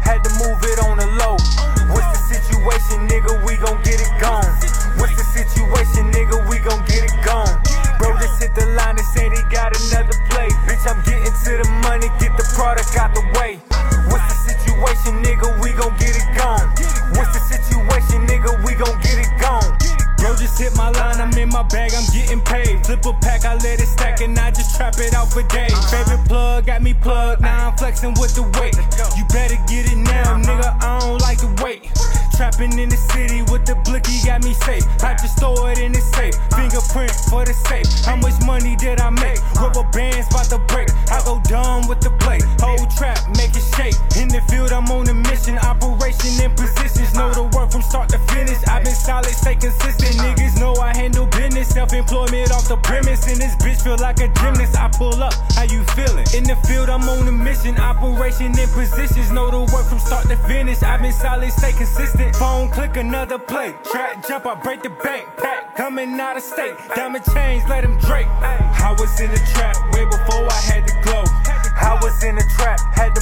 had to move it on the low. What's the situation, nigga? We gon' get it gone. What's the situation, nigga? We gon' get it gone. Bro, just hit the line and say they got another play. Bitch, I'm getting to the money, get the product out the way. What's the situation, nigga? We gon' get it gone. What's the situation, nigga? We gon' get it gone. Bro, just hit my line, I'm in my bag, I'm getting paid. Flip a pack, I let it stack and I just trap it out for days. Favorite plug, got me plugged, now I'm flexing with the weight. You better get it now, nigga, I don't like to wait. Trapping in the city with the blicky, got me safe. I just throw it in the safe, fingerprint for the safe. How much money did I make? Rubber bands about to break, I go dumb with the play. Whole trap, make it shake. In the field, I'm on a mission, operation in positions. Know the work from start to finish, I've been solid, stay consistent. Niggas know I handle business, self-employment off the premise. And this bitch feel like a gymnast, I pull up, how you feeling? In the field, I'm on a mission, operation in positions. Know the work from start to finish, I've been solid, stay consistent. Phone click, another play, track jump, I break the bank. Pack coming out of state, diamond chains, let him drape. I was in the trap way before I had to glow. I was in the trap, had to